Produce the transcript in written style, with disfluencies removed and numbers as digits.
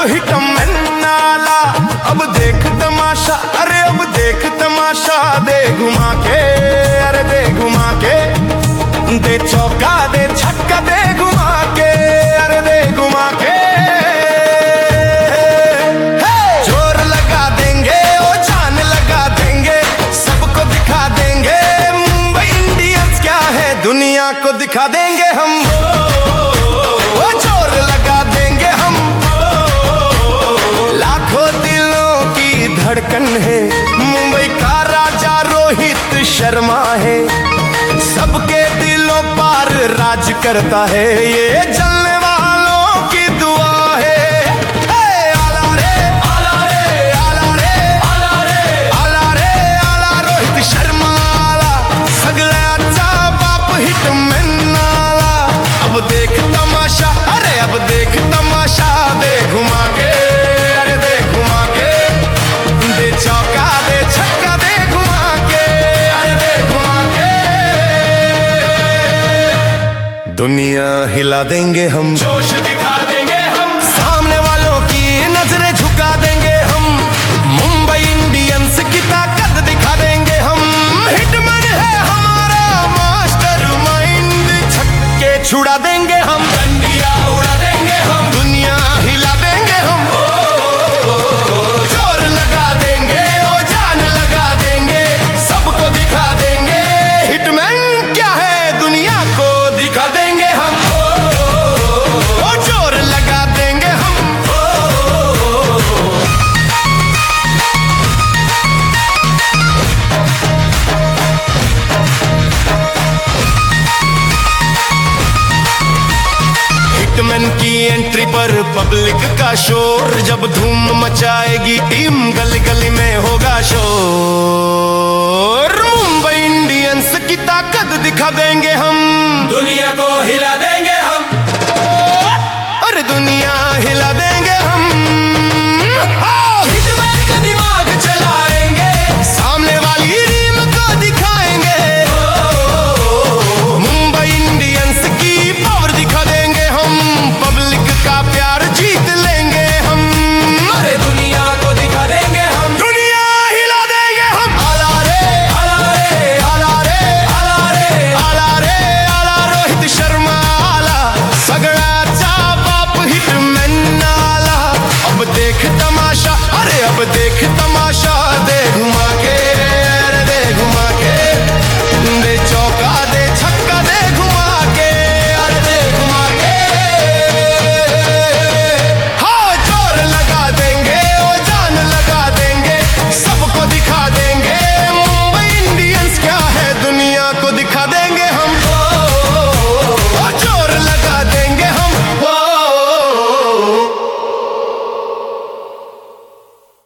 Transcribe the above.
Hitman नाला। अब देख तमाशा, अरे अब देख तमाशा, दे घुमा के, अरे दे घुमा के, दे चौका दे छक्का, दे घुमा के, अरे दे घुमा के। जोर लगा देंगे, ओ जान लगा देंगे, सबको दिखा देंगे मुंबई इंडियंस क्या है, दुनिया को दिखा देंगे हम। ओ जोर लगा देंगे हम, लाखों दिलों की धड़कन है, मुंबई का राजा रोहित शर्मा है, सबके दिलों पार राज करता है, ये जलने वालों की दुआ है। आला रे आला रे आला रे आला रे आला रे आला रोहित शर्मा आला, सगळ्याचा बाप हिटमैन नाला। अब देख तमाशा, अरे अब देख तमाशा, दे घुमा के, अरे दे घुमा के, दे चौका दे छक्का, दे घुमा के, अरे दे घुमा के। दुनिया हिला देंगे हम, जोश दिखा देंगे हम, सामने वालों की नजरें झुका देंगे हम, मुंबई इंडियंस की ताकत दिखा देंगे हम। हिटमैन है हमारा मास्टरमाइंड, छक्के छुड़ा देंगे हम, डंडिया उड़ा देंगे हम, दुनिया हिला देंगे हम। जोर लगा देंगे, ओ जान लगा देंगे, सबको दिखा देंगे हिटमैन क्या है, दुनिया को दिखा देंगे हम। ओ जोर लगा देंगे हम। हिटमैन की एंट्री पर पब्लिक का शोर, जब धूम मचाएगी टीम, गली गली में होगा शोर। मुंबई इंडियंस की ताकत दिखा देंगे हम, दुनिया को हिला देंगे हम, अरे दुनिया हिला